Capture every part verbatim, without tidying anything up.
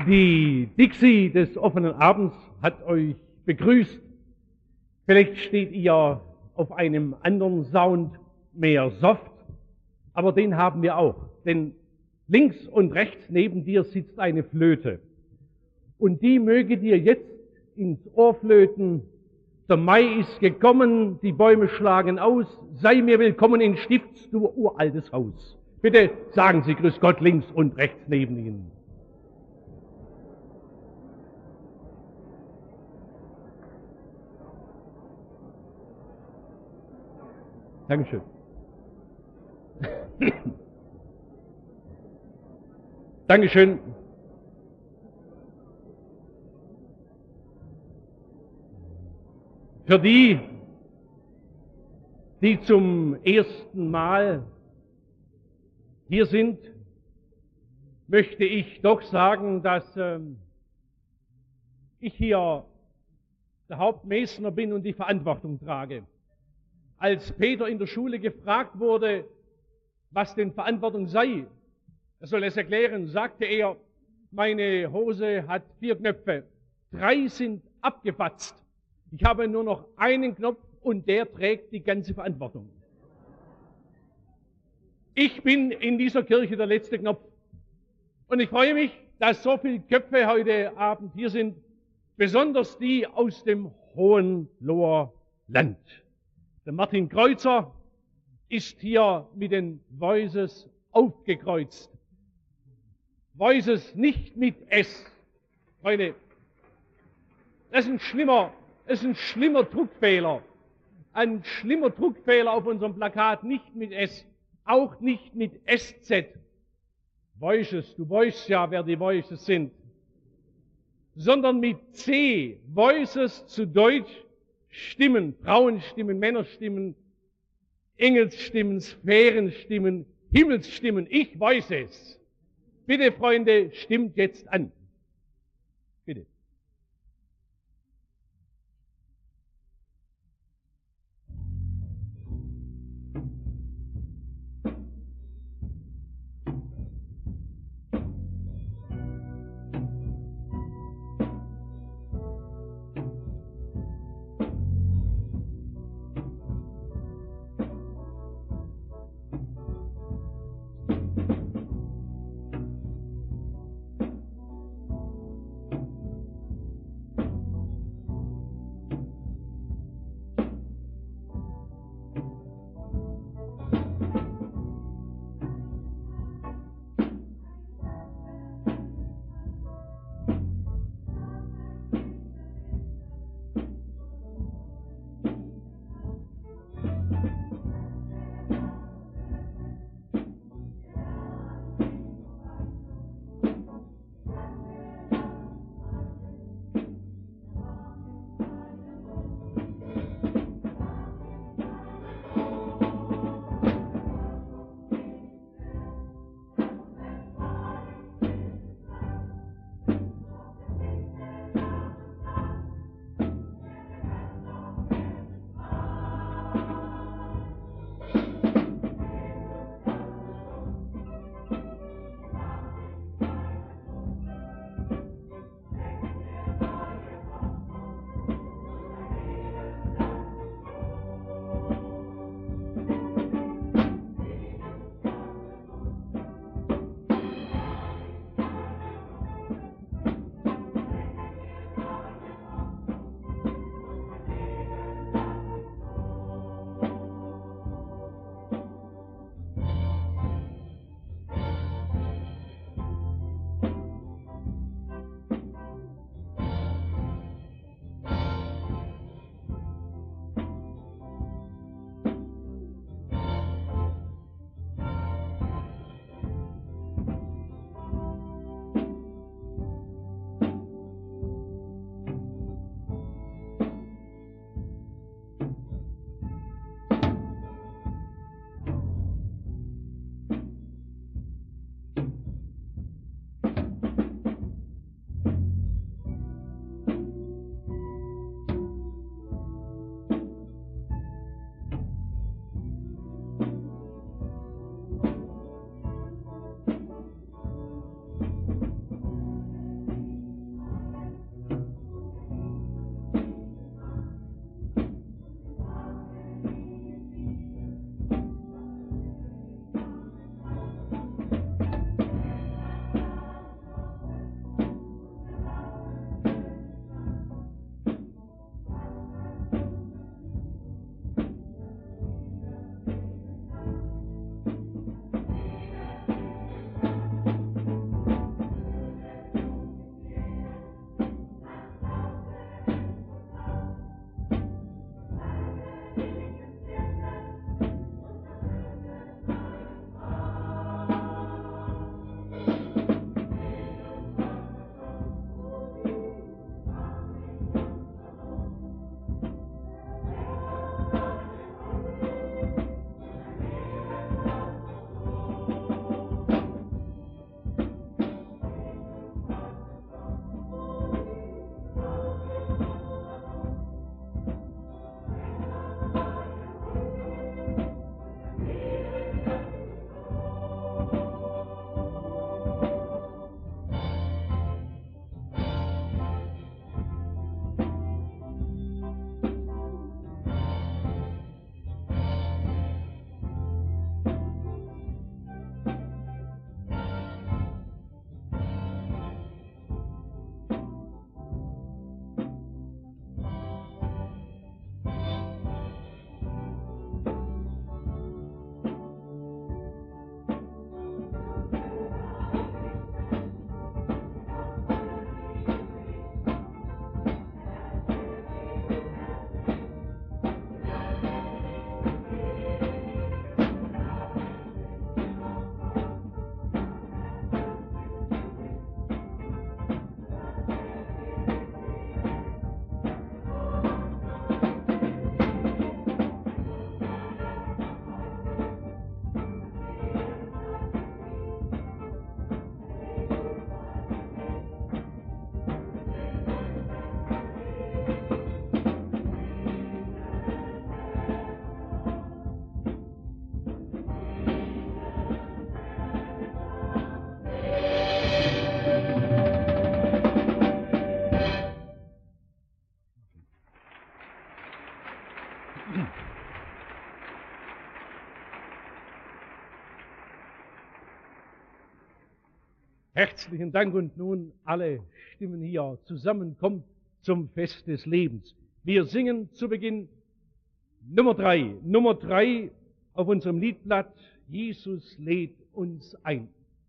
Die Dixie des offenen Abends hat euch begrüßt. Vielleicht steht ihr auf einem anderen Sound, mehr Soft, aber den haben wir auch. Denn links und rechts neben dir sitzt eine Flöte. Und die möge dir jetzt ins Ohr flöten. Der Mai ist gekommen, die Bäume schlagen aus. Sei mir willkommen in Stifts, du uraltes Haus. Bitte sagen Sie Grüß Gott links und rechts neben Ihnen. Dankeschön. Dankeschön. Für die, die zum ersten Mal hier sind, möchte ich doch sagen, dass äh, ich hier der Hauptmesner bin und die Verantwortung trage. Als Peter in der Schule gefragt wurde, was denn Verantwortung sei, er soll es erklären, sagte er, meine Hose hat vier Knöpfe, drei sind abgefatzt. Ich habe nur noch einen Knopf und der trägt die ganze Verantwortung. Ich bin in dieser Kirche der letzte Knopf. Und ich freue mich, dass so viele Köpfe heute Abend hier sind, besonders die aus dem Hohenloher Land. Der Martin Kreuzer ist hier mit den Voices aufgekreuzt. Voices nicht mit S. Freunde, das ist ein schlimmer, das ist ein schlimmer Druckfehler. Ein schlimmer Druckfehler auf unserem Plakat, nicht mit S, auch nicht mit S Z. Voices, du weißt ja, wer die Voices sind. Sondern mit C. Voices zu Deutsch. Stimmen, Frauenstimmen, Männerstimmen, Engelsstimmen, Sphärenstimmen, Himmelsstimmen, ich weiß es. Bitte, Freunde, stimmt jetzt an. Bitte. Herzlichen Dank und nun alle Stimmen hier zusammenkommt zum Fest des Lebens. Wir singen zu Beginn Nummer drei. Nummer drei auf unserem Liedblatt. Jesus lädt uns ein.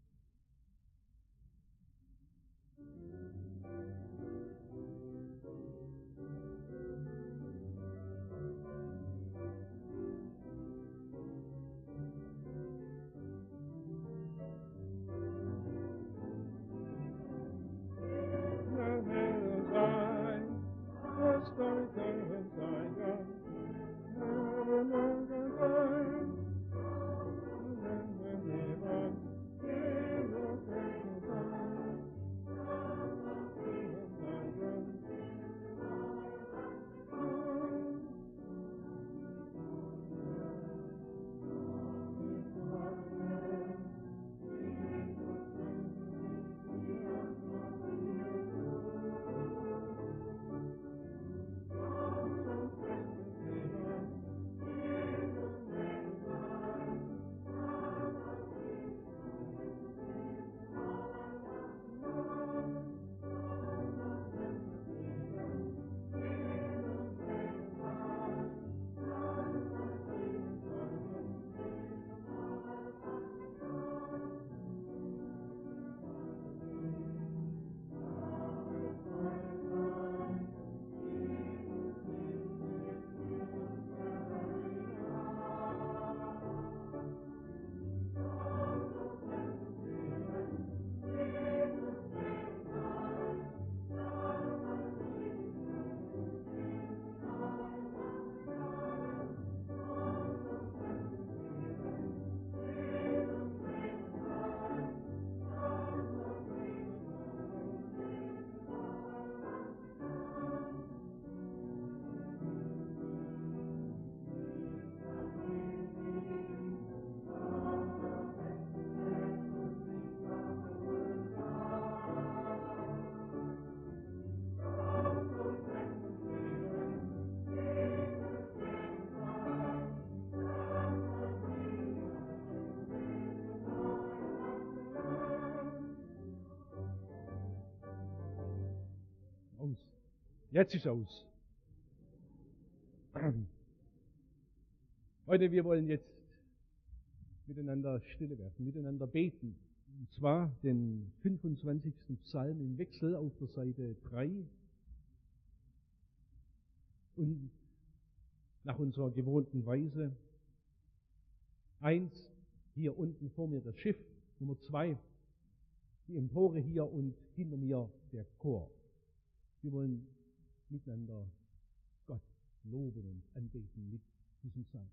Aus. Jetzt ist aus. Heute, wir wollen jetzt miteinander stille werden, miteinander beten. Und zwar den fünfundzwanzigsten Psalm im Wechsel auf der Seite drei. Und nach unserer gewohnten Weise. Eins, hier unten vor mir das Schiff. Nummer zwei, die Empore hier und hinter mir der Chor. Wir wollen miteinander Gott loben und anbeten mit diesem Psalm.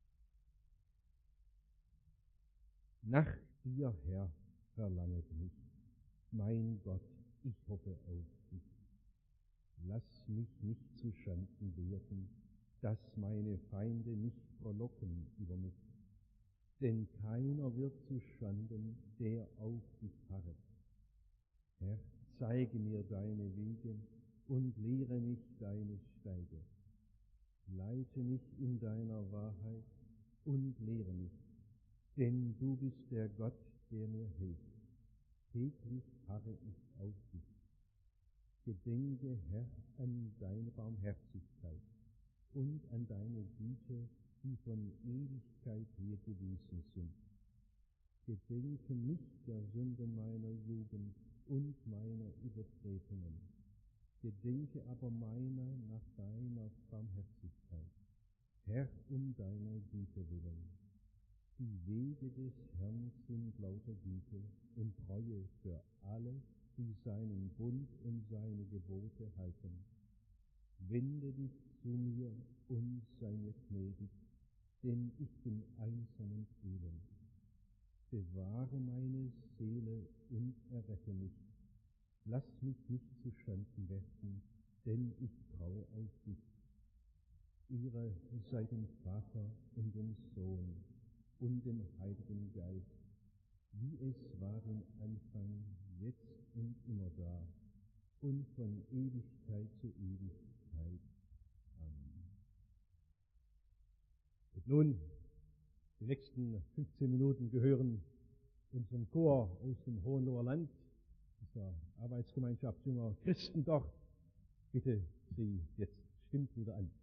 Nach dir, Herr, verlanget mich, mein Gott, ich hoffe auf dich. Lass mich nicht zu Schanden werden, dass meine Feinde nicht frohlocken über mich. Denn keiner wird zu Schanden, der auf dich harret. Herr, zeige mir deine Wege und lehre mich deine Steige. Leite mich in deiner Wahrheit und lehre mich, denn du bist der Gott, der mir hilft. Täglich harre ich auf dich. Gedenke, Herr, an deine Barmherzigkeit und an deine Güte, die von Ewigkeit her gewesen sind. Gedenke nicht der Sünden meiner Jugend und meiner Übertretungen. Gedenke aber meiner nach deiner Barmherzigkeit. Herr, um deiner Güte willen. Die Wege des Herrn sind lauter Güte und Treue für alle, die seinen Bund und seine Gebote halten. Wende dich zu mir und sei mir gnädig, denn ich bin einsam und elend. Bewahre meine Seele und errette mich. Lass mich nicht zu Schanden werden, denn ich traue auf dich. Ehre sei dem Vater und dem Sohn und dem Heiligen Geist, wie es war im Anfang, jetzt und immer da und von Ewigkeit zu Ewigkeit. Amen. Nun, die nächsten fünfzehn Minuten gehören unserem Chor aus dem Hohenloher Land, dieser Arbeitsgemeinschaft junger Christen dort. Bitte Sie jetzt stimmt wieder an.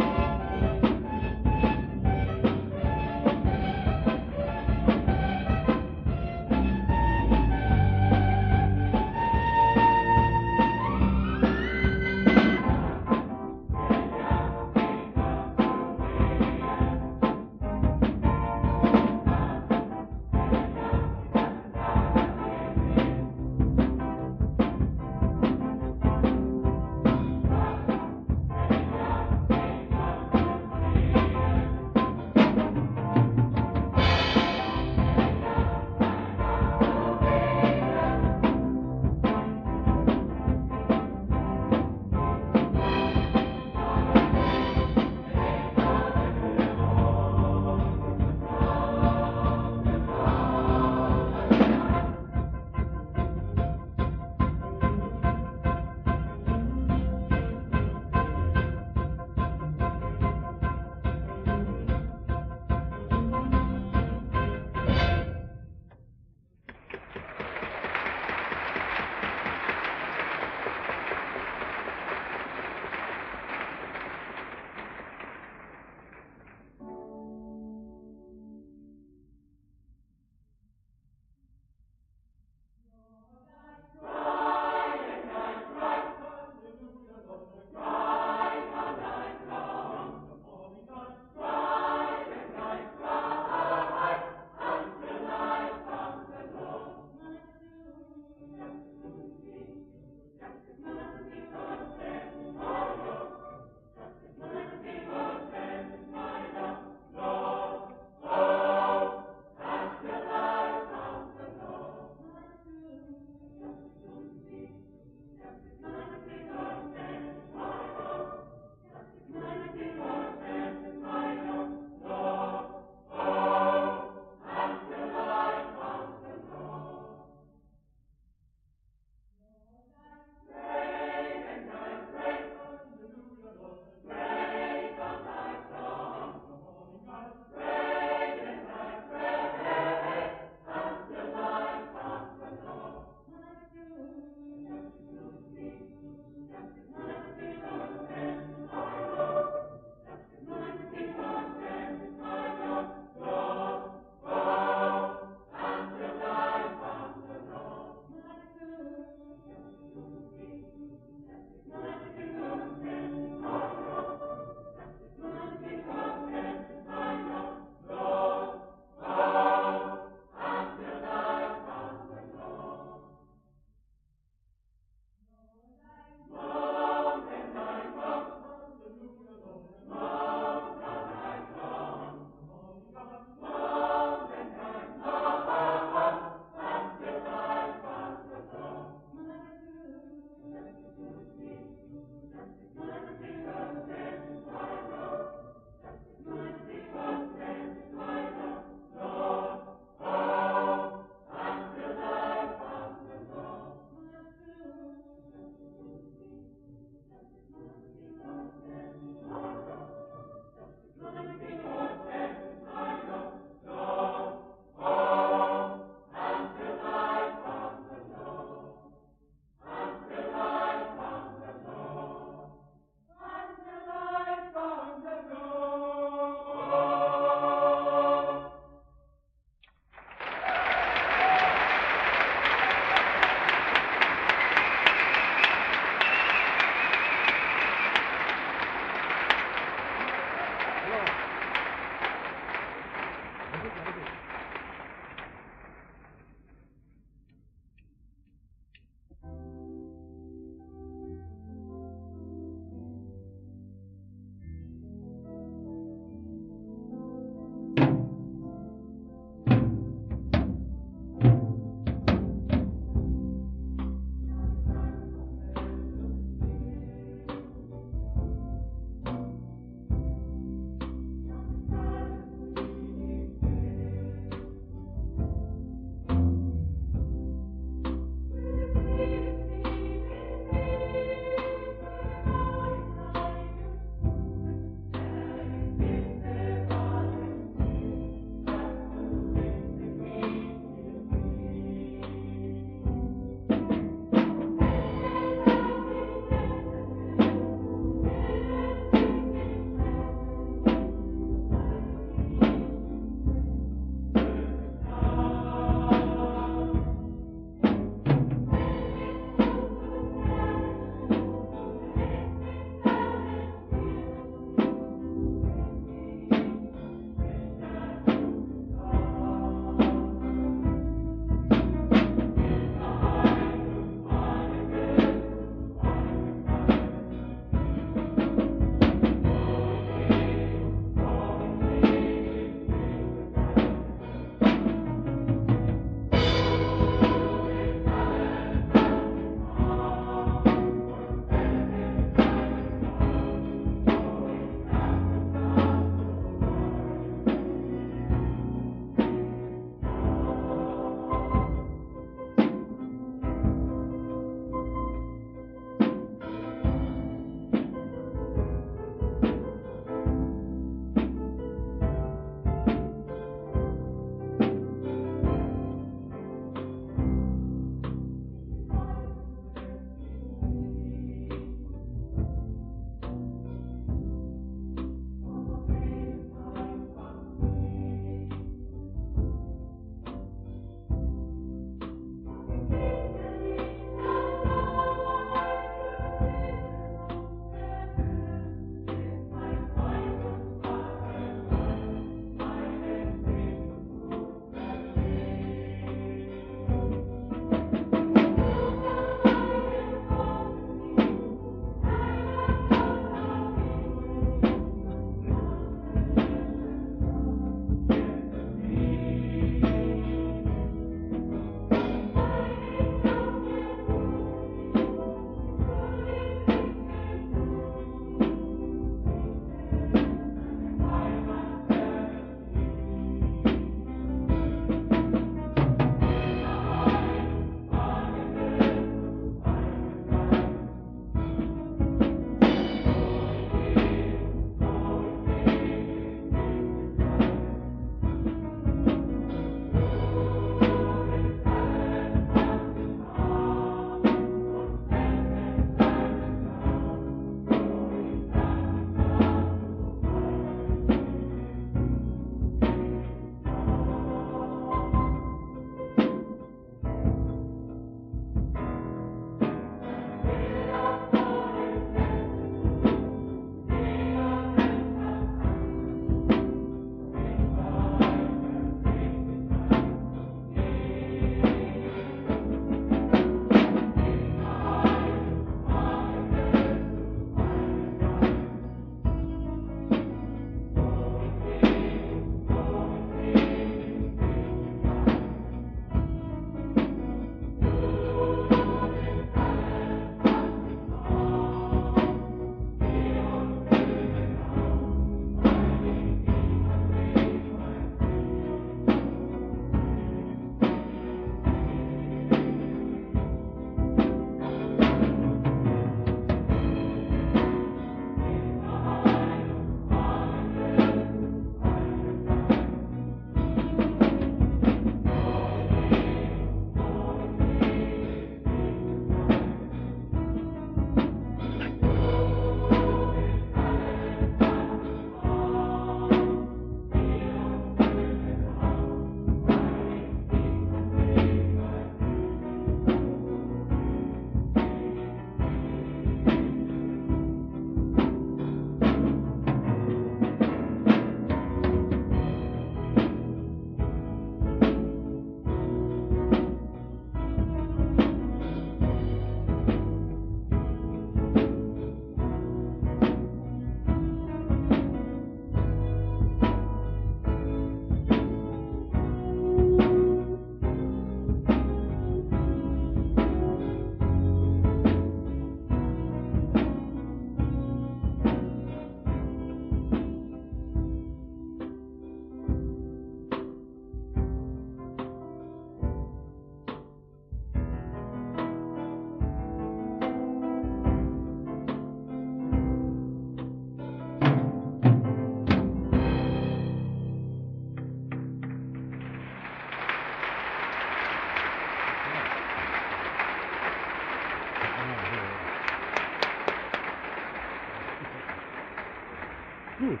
Gut.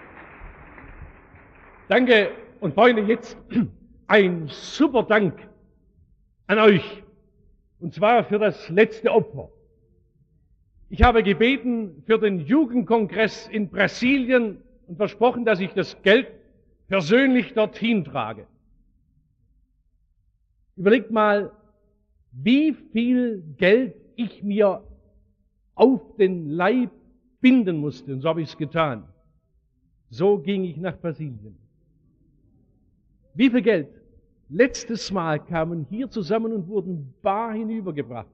Danke. Und Freunde, jetzt ein super Dank an euch. Und zwar für das letzte Opfer. Ich habe gebeten für den Jugendkongress in Brasilien und versprochen, dass ich das Geld persönlich dorthin trage. Überlegt mal, wie viel Geld ich mir auf den Leib binden musste. Und so habe ich es getan. So ging ich nach Brasilien. Wie viel Geld? Letztes Mal kamen hier zusammen und wurden bar hinübergebracht.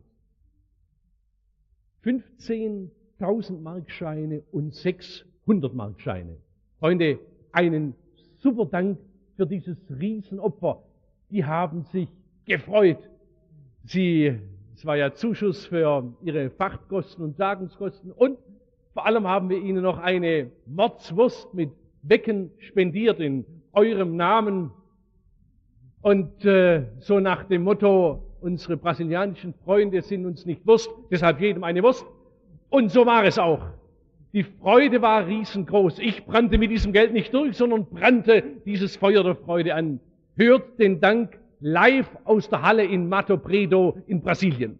fünfzehntausend Markscheine und sechshundert Markscheine. Freunde, einen super Dank für dieses Riesenopfer. Die haben sich gefreut. Sie, es war ja Zuschuss für ihre Fachtkosten und Tagungskosten und vor allem haben wir ihnen noch eine Mordswurst mit Wecken spendiert in eurem Namen. Und äh, so nach dem Motto, unsere brasilianischen Freunde sind uns nicht Wurst, deshalb jedem eine Wurst. Und so war es auch. Die Freude war riesengroß. Ich brannte mit diesem Geld nicht durch, sondern brannte dieses Feuer der Freude an. Hört den Dank live aus der Halle in Mato Preto in Brasilien.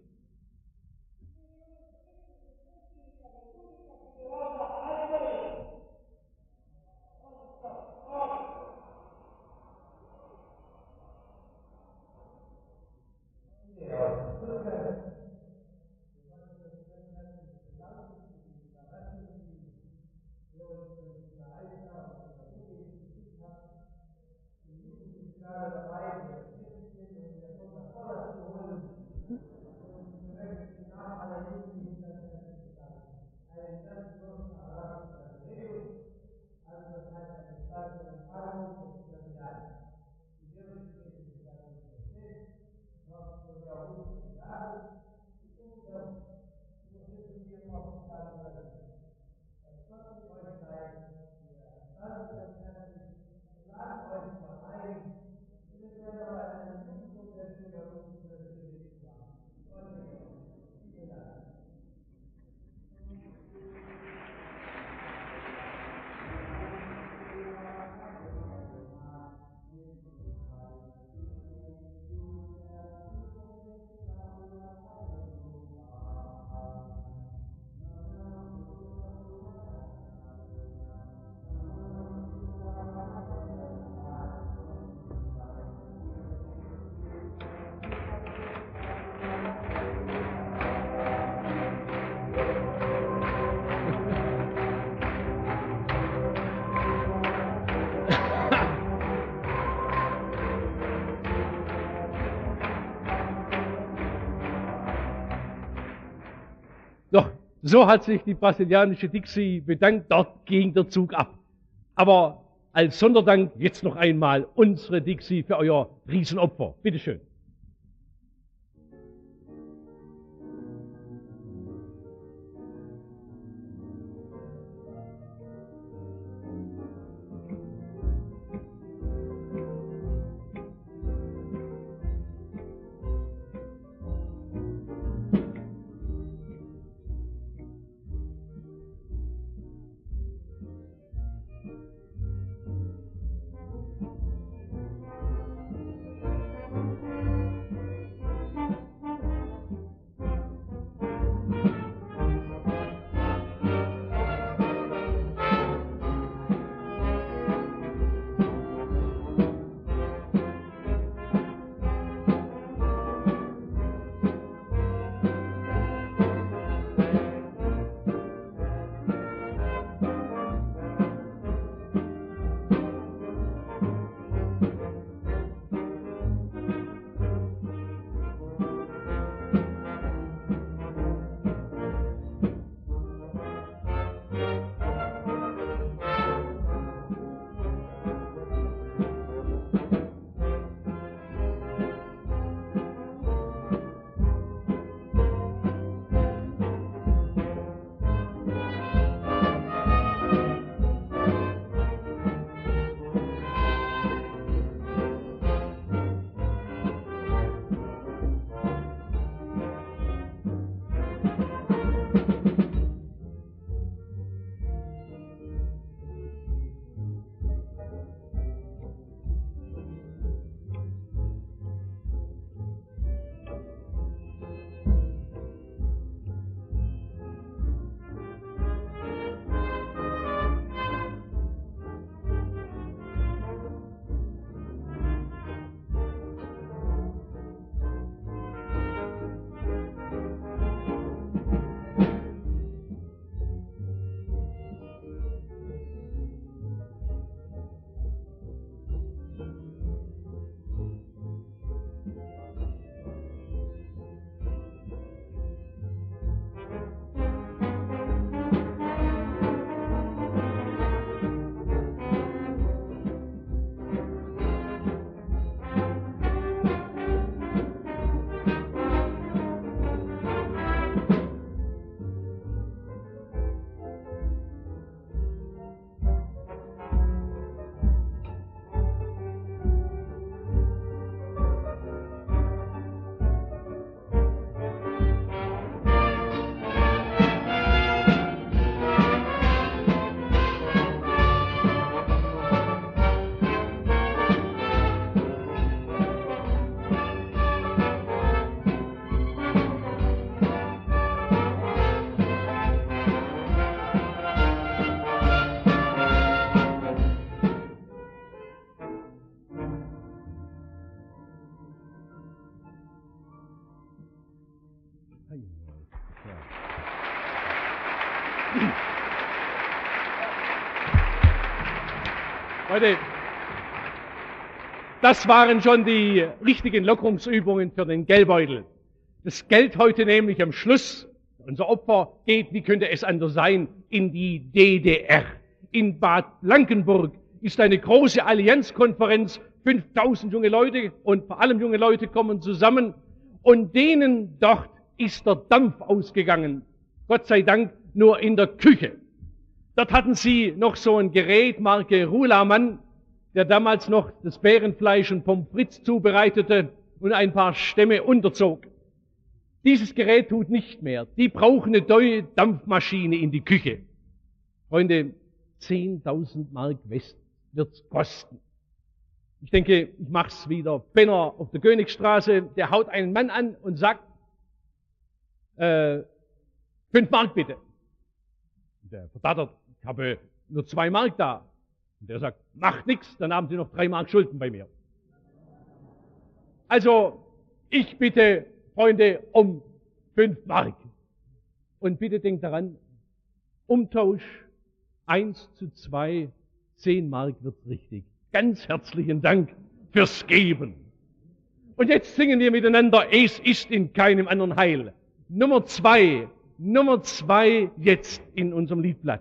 So, so hat sich die brasilianische Dixie bedankt, dort ging der Zug ab. Aber als Sonderdank jetzt noch einmal unsere Dixie für euer Riesenopfer. Bitteschön. Leute, das waren schon die richtigen Lockerungsübungen für den Geldbeutel. Das Geld heute nämlich am Schluss, unser Opfer geht, wie könnte es anders sein, in die D D R. In Bad Blankenburg ist eine große Allianzkonferenz, fünftausend junge Leute und vor allem junge Leute kommen zusammen und denen dort ist der Dampf ausgegangen. Gott sei Dank nur in der Küche. Dort hatten sie noch so ein Gerät, Marke Rulamann, der damals noch das Bärenfleisch und Pommes frites zubereitete und ein paar Stämme unterzog. Dieses Gerät tut nicht mehr. Die brauchen eine neue Dampfmaschine in die Küche. Freunde, zehntausend Mark West wird's kosten. Ich denke, ich mach's wieder. Benner auf der Königstraße, der haut einen Mann an und sagt, äh, fünf Mark bitte. Und der verdattert, ich habe nur zwei Mark da. Und der sagt, macht nix, dann haben Sie noch drei Mark Schulden bei mir. Also, ich bitte, Freunde, um fünf Mark. Und bitte denkt daran, Umtausch eins zu zwei, zehn Mark wird's richtig. Ganz herzlichen Dank fürs Geben. Und jetzt singen wir miteinander, es ist in keinem anderen Heil. Nummer zwei, Nummer zwei jetzt in unserem Liedblatt.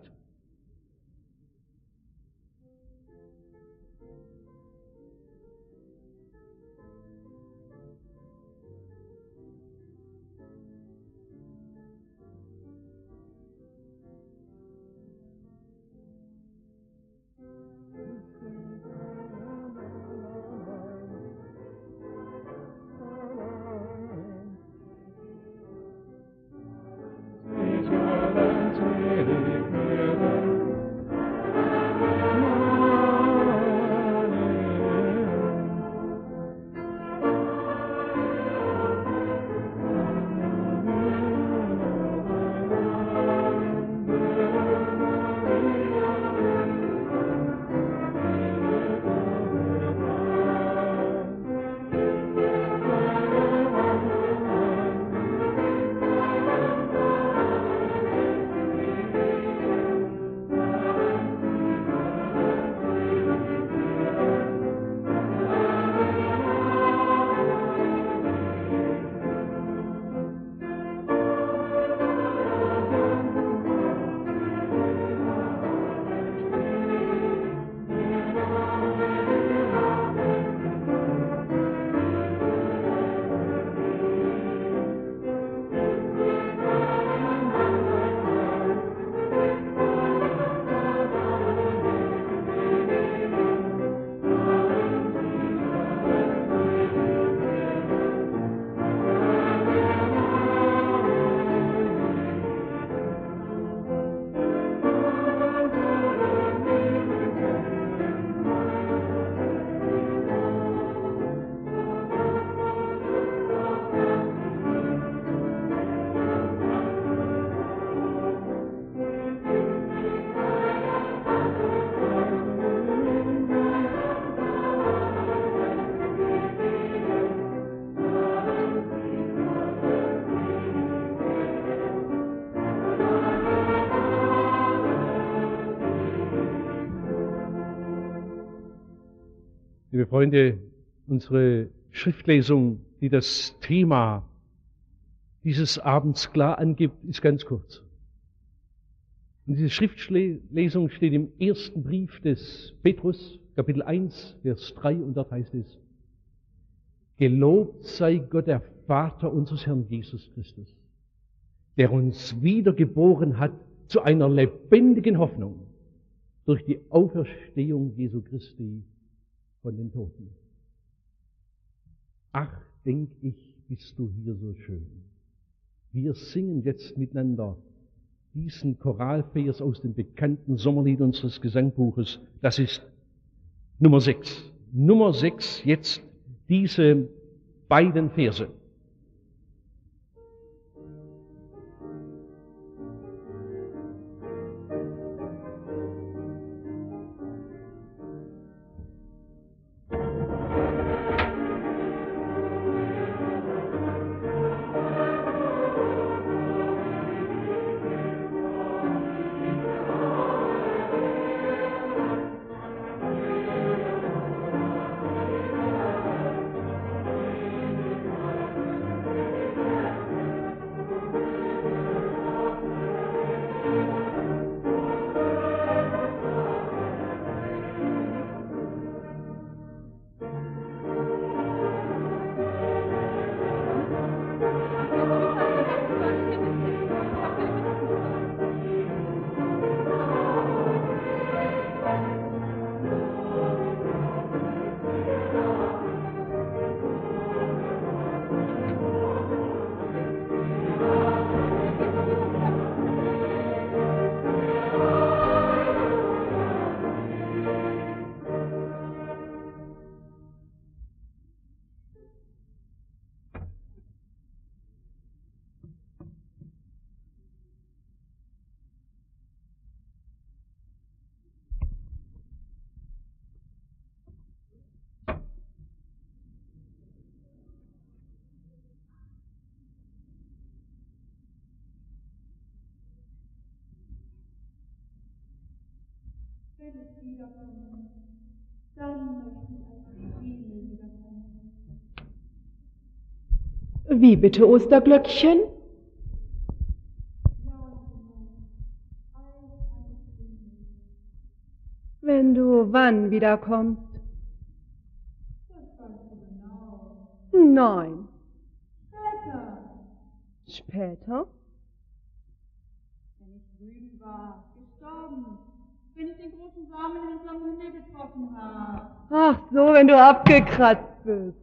Liebe Freunde, unsere Schriftlesung, die das Thema dieses Abends klar angibt, ist ganz kurz. Und diese Schriftlesung steht im ersten Brief des Petrus, Kapitel eins, Vers drei, und dort heißt es: Gelobt sei Gott, der Vater unseres Herrn Jesus Christus, der uns wiedergeboren hat zu einer lebendigen Hoffnung durch die Auferstehung Jesu Christi von den Toten. Ach, denk ich, bist du hier so schön. Wir singen jetzt miteinander diesen Choralvers aus dem bekannten Sommerlied unseres Gesangbuches. Das ist Nummer sechs. Nummer sechs, jetzt diese beiden Verse. Wenn ich wiederkomme, dann möchte ich als Primel wiederkommen. Wie bitte, Osterglöckchen? Wenn du wann wiederkommst? Das weißt du genau. Nein. Später, Später? wenn ich drüben war, gestorben, wenn ich den großen Samen hinterm Himmel getroffen habe. Ach so, wenn du abgekratzt bist.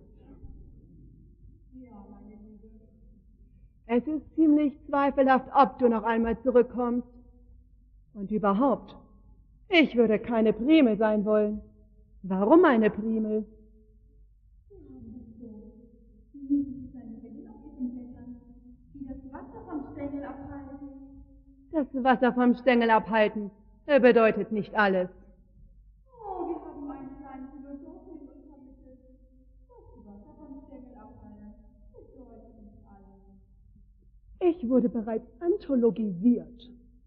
Ja, meine Liebe. Es ist ziemlich zweifelhaft, ob du noch einmal zurückkommst. Und überhaupt, ich würde keine Primel sein wollen. Warum eine Primel? Sie haben es so niedliche kleine Wellen auf ihren Blättern, die das Wasser vom Stängel abhalten. Das Wasser vom Stängel abhalten bedeutet nicht alles. Oh, wir haben einen kleinen Philosophen in unserer Mitte. Das Wasser vom Stängel abhalten bedeutet nicht alles. Ich wurde bereits anthologisiert.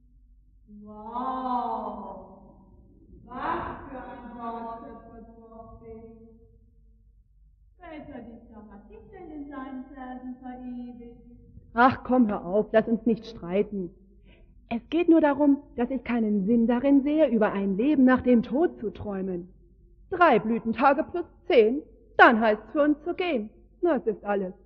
Wow! Was für ein Wortschöpfer du auch bist. Welcher Dichter hat dich denn in seinen Versen verewigt? Ach komm, hör auf, lass uns nicht streiten. Es geht nur darum, dass ich keinen Sinn darin sehe, über ein Leben nach dem Tod zu träumen. Drei Blütentage plus zehn, dann heißt es für uns zu gehen. Das ist alles.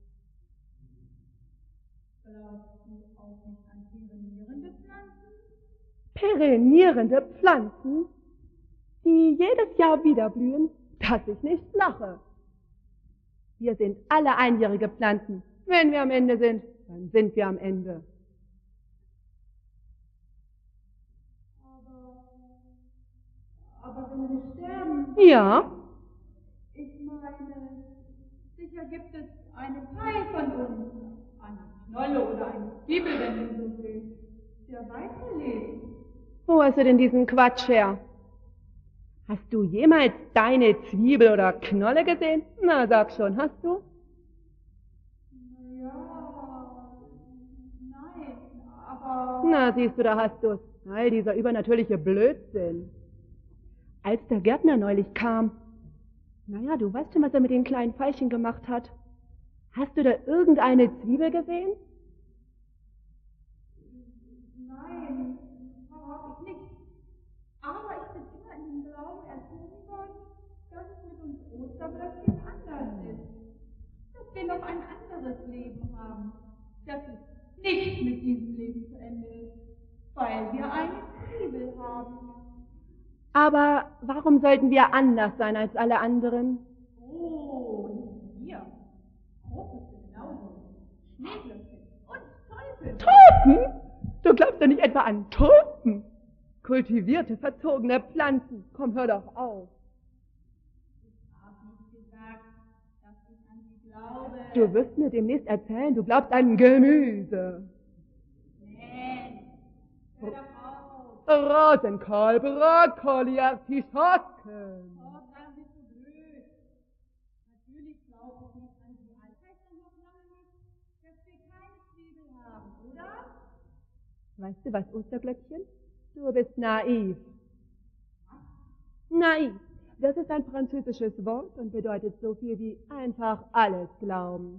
Glaubst du auch nicht an perenierende Pflanzen? Perennierende Pflanzen, die jedes Jahr wieder blühen, dass ich nicht lache. Wir sind alle einjährige Pflanzen. Wenn wir am Ende sind, dann sind wir am Ende. Aber, aber wenn wir sterben, Ja, ich meine, sicher gibt es einen Teil von uns, eine Knolle oder eine Zwiebel, wenn du so willst, der weiterlebt. wo hast du denn diesen Quatsch her? Hast du jemals deine Zwiebel oder Knolle gesehen? Na, sag schon, hast du? Ja, nein, aber... Na, siehst du, da hast du's. All dieser übernatürliche Blödsinn. Als der Gärtner neulich kam, naja, du weißt schon, was er mit den kleinen Veilchen gemacht hat. Hast du da irgendeine Zwiebel gesehen? Nein, habe ich nicht. Aber ich bin immer in dem Glauben erzogen worden, dass es mit uns Osterblöckchen anders ist. Dass wir noch ein anderes Leben haben. Dass es nicht mit diesem Leben zu Ende ist, weil wir eine Zwiebel haben. Aber warum sollten wir anders sein als alle anderen? Oh, nicht wir. Krokusse genauso. Schneeglöckchen und Teufel. Tulpen? Du glaubst doch nicht etwa an Tulpen? Kultivierte, verzogene Pflanzen. Komm, hör doch auf. Ich habe nicht gesagt, dass ich an sie glaube. Du wirst mir demnächst erzählen, du glaubst an Gemüse. Nee, hör doch auf. Rosenkohl, Brokkoli, Artischocken. Oh, sei nicht so blöd. Natürlich glaube ich nicht an die Alt. Heißt doch noch lange nicht, dass wir keine Zwiebel haben, oder? Weißt du was, Osterglöckchen? Du bist naiv. Naiv. Das ist ein französisches Wort und bedeutet so viel wie einfach alles glauben.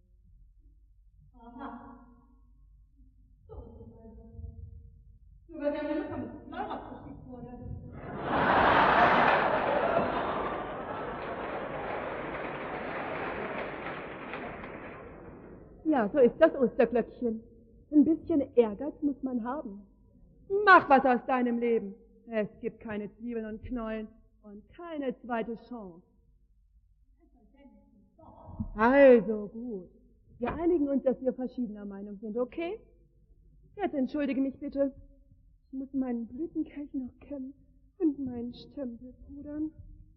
Aha. So ist es also. Nur weil deine Mutter mit Schleuder geschickt wurde. Ja, so ist das Osterglöckchen. Ein bisschen Ehrgeiz muss man haben. Mach was aus deinem Leben. Es gibt keine Zwiebeln und Knollen und keine zweite Chance. Also gut. Wir einigen uns, dass wir verschiedener Meinung sind, okay? Jetzt entschuldige mich bitte. Ich muss meinen Blütenkelch noch kämmen und meinen Stempel pudern.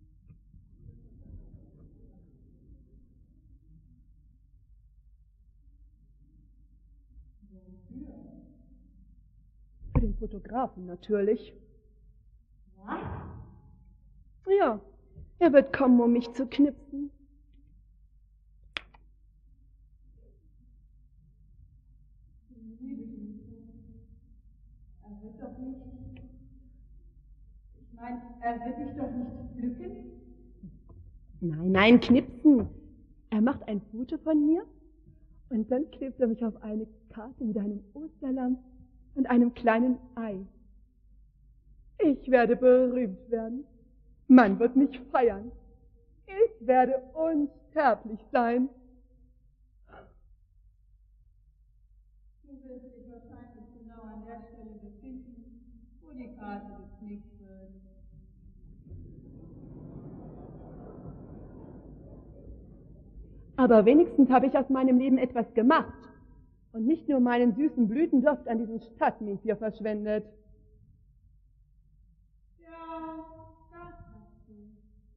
Für den Fotografen natürlich. Was? Ja, er wird kommen, um mich zu knipsen. Er wird doch nicht... Ich Nein, er wird dich doch nicht pflücken. Nein, nein, knipsen. Er macht ein Foto von mir und dann klebt er mich auf eine Karte mit einem Osterlamm und einem kleinen Ei. Ich werde berühmt werden. Man wird mich feiern. Ich werde unsterblich sein. Du wirst dich wahrscheinlich genau an der Stelle befinden, wo die Karte geknickt wird. Aber wenigstens habe ich aus meinem Leben etwas gemacht und nicht nur meinen süßen Blütenduft an diesen Stadtmies hier verschwendet. Ja, das hast du.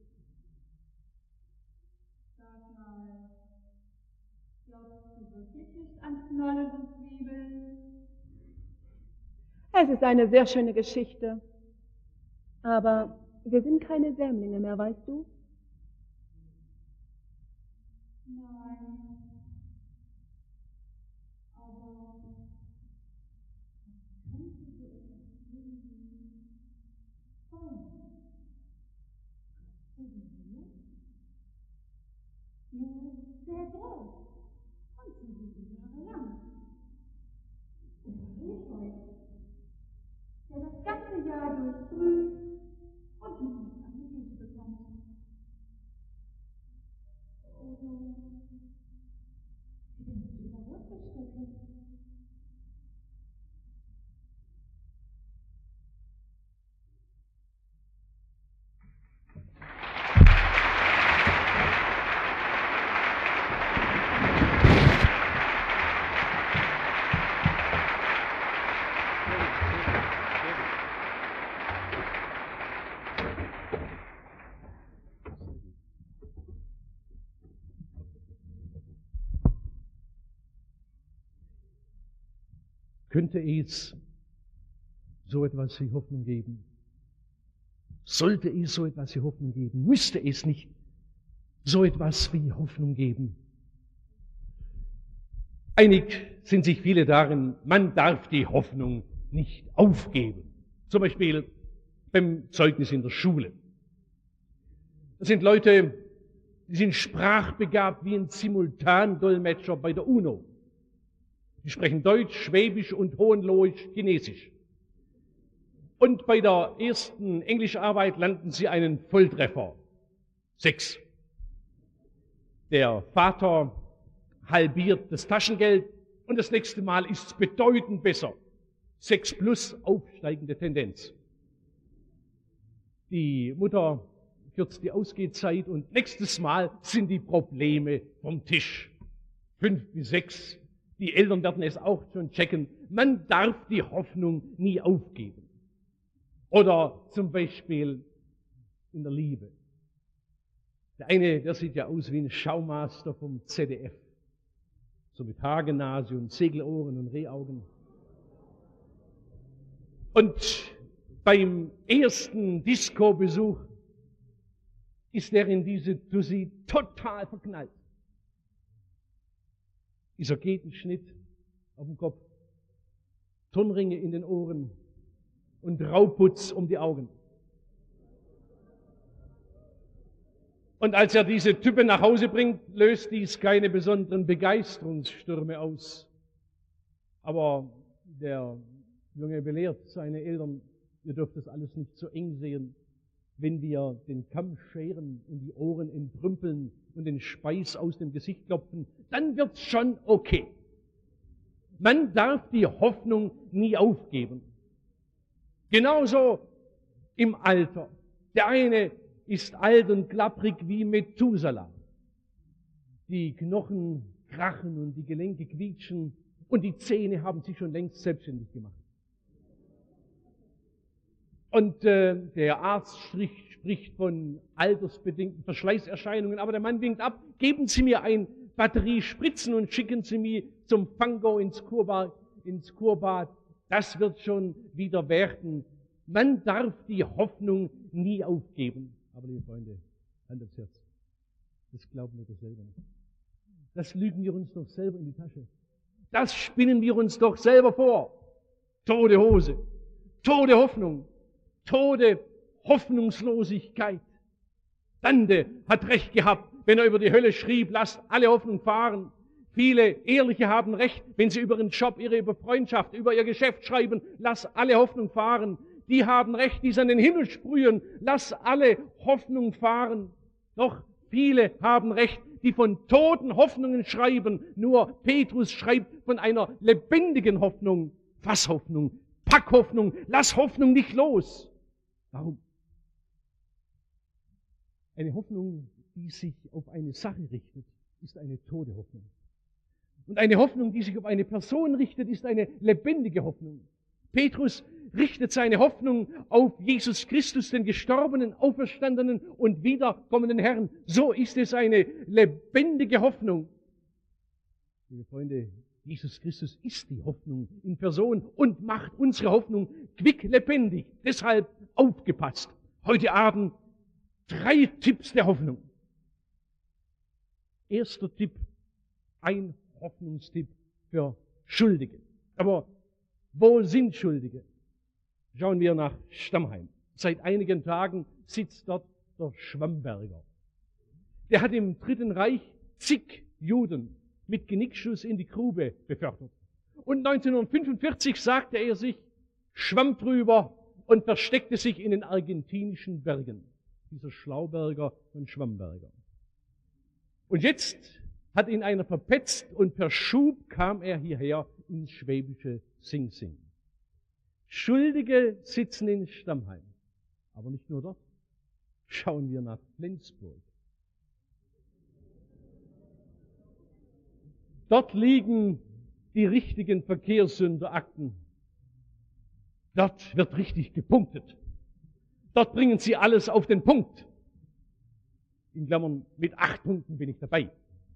Sag mal, glaubst du wirklich nicht an Knollen und Zwiebeln? Es ist eine sehr schöne Geschichte. Aber wir sind keine Sämlinge mehr, weißt du? Nein. Aber könnte so etwas geben? Oh. So wie wir? Nur sehr groß. Und sie sieben Jahre lang. Oder Efeu, der das ganze Jahr durchgrünt und nichts an die Füße bekommt. Oder wie denkst du über Wurzelstöcke? Könnte es so etwas wie Hoffnung geben? Sollte es so etwas wie Hoffnung geben? Müsste es nicht so etwas wie Hoffnung geben? Einig sind sich viele darin, man darf die Hoffnung nicht aufgeben. Zum Beispiel beim Zeugnis in der Schule. Das sind Leute, die sind sprachbegabt wie ein Simultandolmetscher bei der UNO. Die sprechen Deutsch, Schwäbisch und Hohenlohisch Chinesisch. Und bei der ersten Englischarbeit landen sie einen Volltreffer. Sechs. Der Vater halbiert das Taschengeld und das nächste Mal ist es bedeutend besser. Sechs plus aufsteigende Tendenz. Die Mutter kürzt die Ausgehzeit und nächstes Mal sind die Probleme vom Tisch. Fünf bis sechs. Die Eltern werden es auch schon checken. Man darf die Hoffnung nie aufgeben. Oder zum Beispiel in der Liebe. Der eine, der sieht ja aus wie ein Schaumaster vom Z D F. So mit Haarnase und Segelohren und Rehaugen. Und beim ersten Disco-Besuch ist er in diese Tussi total verknallt. Isogetenschnitt auf dem Kopf, Turnringe in den Ohren und Rauputz um die Augen. Und als er diese Type nach Hause bringt, löst dies keine besonderen Begeisterungsstürme aus. Aber der Junge belehrt seine Eltern, ihr dürft das alles nicht so eng sehen. Wenn wir den Kamm scheren und die Ohren entrümpeln und den Speis aus dem Gesicht klopfen, dann wird's schon okay. Man darf die Hoffnung nie aufgeben. Genauso im Alter. Der eine ist alt und klapprig wie Methuselah. Die Knochen krachen und die Gelenke quietschen und die Zähne haben sich schon längst selbstständig gemacht. Und äh, der Arzt spricht, spricht von altersbedingten Verschleißerscheinungen, aber der Mann winkt ab, geben Sie mir ein Batterie Spritzen und schicken Sie mich zum Fango ins Kurbad, ins Kurbad. Das wird schon wieder werden. Man darf die Hoffnung nie aufgeben. Aber liebe Freunde, Hand aufs Herz. Das glauben wir doch selber nicht. Das lügen wir uns doch selber in die Tasche. Das spinnen wir uns doch selber vor. Tote Hose, tote Hoffnung, tote Hoffnungslosigkeit. Dante hat recht gehabt, wenn er über die Hölle schrieb, lasst alle Hoffnung fahren. Viele Ehrliche haben recht, wenn sie über ihren Job, ihre über Freundschaft, über ihr Geschäft schreiben, lass alle Hoffnung fahren. Die haben recht, die es an den Himmel sprühen, lass alle Hoffnung fahren. Doch viele haben recht, die von toten Hoffnungen schreiben. Nur Petrus schreibt von einer lebendigen Hoffnung. Was Hoffnung? Pack Hoffnung, lass Hoffnung nicht los. Warum? Eine Hoffnung, die sich auf eine Sache richtet, ist eine tote Hoffnung. Und eine Hoffnung, die sich auf eine Person richtet, ist eine lebendige Hoffnung. Petrus richtet seine Hoffnung auf Jesus Christus, den gestorbenen, auferstandenen und wiederkommenden Herrn. So ist es eine lebendige Hoffnung. Liebe Freunde, Jesus Christus ist die Hoffnung in Person und macht unsere Hoffnung quicklebendig. Deshalb aufgepasst. Heute Abend drei Tipps der Hoffnung. Erster Tipp, ein Hoffnungstipp für Schuldige. Aber wo sind Schuldige? Schauen wir nach Stammheim. Seit einigen Tagen sitzt dort der Schwamberger. Der hat im Dritten Reich zig Juden mit Genickschuss in die Grube befördert. Und neunzehnhundertfünfundvierzig sagte er sich, schwamm drüber und versteckte sich in den argentinischen Bergen. Dieser Schlauberger und Schwamberger. Und jetzt hat ihn einer verpetzt und per Schub kam er hierher ins schwäbische Sing Sing. Schuldige sitzen in Stammheim. Aber nicht nur dort. Schauen wir nach Flensburg. Dort liegen die richtigen Verkehrssünderakten. Dort wird richtig gepunktet. Dort bringen sie alles auf den Punkt. In Klammern, mit acht Punkten bin ich dabei.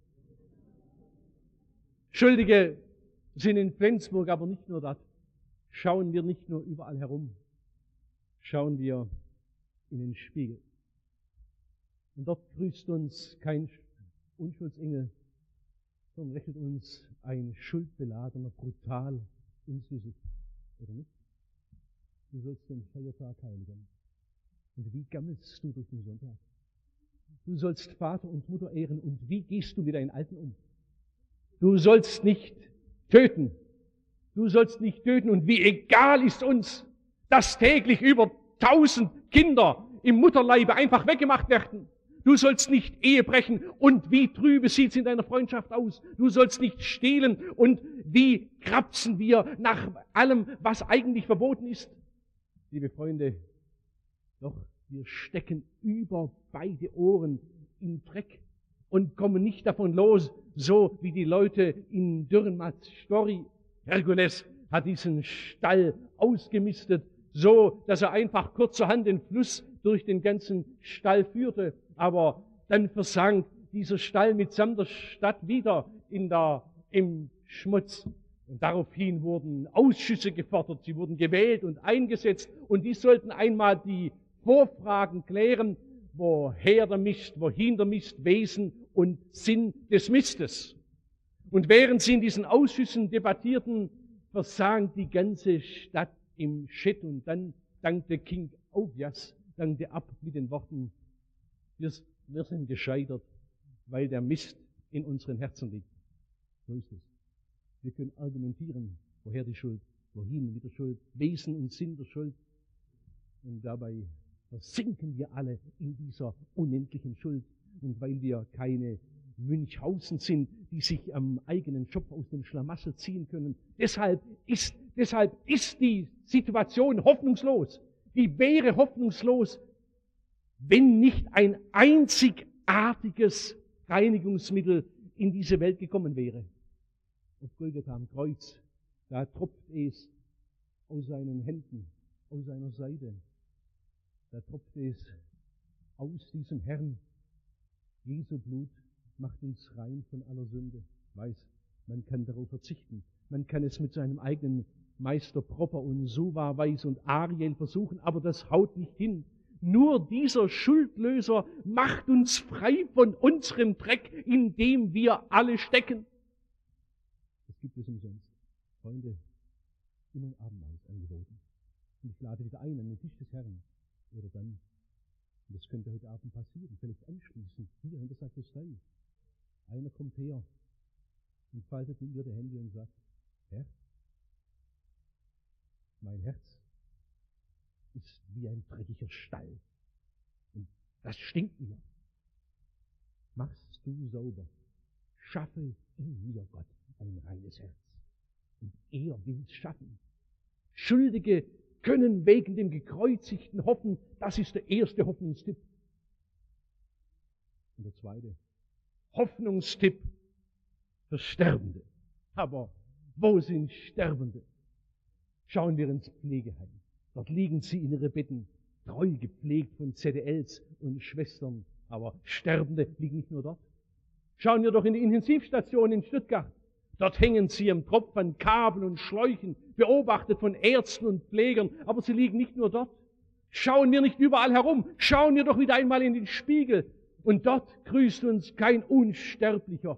Schuldige sind in Flensburg, aber nicht nur das. Schauen wir nicht nur überall herum. Schauen wir in den Spiegel. Und dort grüßt uns kein Unschuldsengel, sondern lächelt uns ein schuldbeladener, brutal ins Gesicht. Oder nicht? Du sollst den Feiertag heiligen. Und wie gammelst du durch den Sonntag? Du sollst Vater und Mutter ehren. Und wie gehst du mit deinen Alten um? Du sollst nicht töten. Du sollst nicht töten. Und wie egal ist uns, dass täglich über tausend Kinder im Mutterleibe einfach weggemacht werden. Du sollst nicht Ehe brechen. Und wie trübe sieht's in deiner Freundschaft aus? Du sollst nicht stehlen. Und wie krapsen wir nach allem, was eigentlich verboten ist? Liebe Freunde, doch wir stecken über beide Ohren im Dreck und kommen nicht davon los, so wie die Leute in Dürrenmatts Story. Herkules hat diesen Stall ausgemistet, so dass er einfach kurzerhand den Fluss durch den ganzen Stall führte. Aber dann versank dieser Stall mitsamt der Stadt wieder in der, im Schmutz. Und daraufhin wurden Ausschüsse gefordert, sie wurden gewählt und eingesetzt und die sollten einmal die Vorfragen klären, woher der Mist, wohin der Mist, Wesen und Sinn des Mistes. Und während sie in diesen Ausschüssen debattierten, versank die ganze Stadt im Shit und dann dankte King Augias, dankte ab mit den Worten, wir, wir sind gescheitert, weil der Mist in unseren Herzen liegt. So ist es. Wir können argumentieren, woher die Schuld, wohin mit der Schuld, Wesen und Sinn der Schuld. Und dabei versinken wir alle in dieser unendlichen Schuld. Und weil wir keine Münchhausen sind, die sich am eigenen Job aus dem Schlamassel ziehen können, deshalb ist, deshalb ist die Situation hoffnungslos. Die wäre hoffnungslos, wenn nicht ein einzigartiges Reinigungsmittel in diese Welt gekommen wäre. Auf Golgatha am Kreuz, da tropft es aus seinen Händen, aus seiner Seite. Da tropft es aus diesem Herrn. Jesu Blut macht uns rein von aller Sünde. Weiß, man kann darauf verzichten. Man kann es mit seinem eigenen Meister Propper und Suva, Weiß und Ariel versuchen, aber das haut nicht hin. Nur dieser Schuldlöser macht uns frei von unserem Dreck, in dem wir alle stecken. Das gibt es umsonst. Freunde, immer Abendmahl ist angeboten. Und ich lade wieder ein an den Tisch des Herrn. Oder dann, und das könnte heute Abend passieren, vielleicht anschließend, hier in der Sakristei. Einer kommt her und faltet in ihr die Hände und sagt, Herr, mein Herz ist wie ein dreckiger Stall. Und das stinkt mir. Machst du sauber. Schaffe in mir, Gott, ein reines Herz. Und er will es schaffen. Schuldige können wegen dem Gekreuzigten hoffen. Das ist der erste Hoffnungstipp. Und der zweite Hoffnungstipp für Sterbende. Aber wo sind Sterbende? Schauen wir ins Pflegeheim. Dort liegen sie in ihren Betten, treu gepflegt von Z D Ls und Schwestern. Aber Sterbende liegen nicht nur dort. Schauen wir doch in die Intensivstation in Stuttgart. Dort hängen sie am Tropf an Kabel und Schläuchen, beobachtet von Ärzten und Pflegern. Aber sie liegen nicht nur dort. Schauen wir nicht überall herum. Schauen wir doch wieder einmal in den Spiegel. Und dort grüßt uns kein Unsterblicher,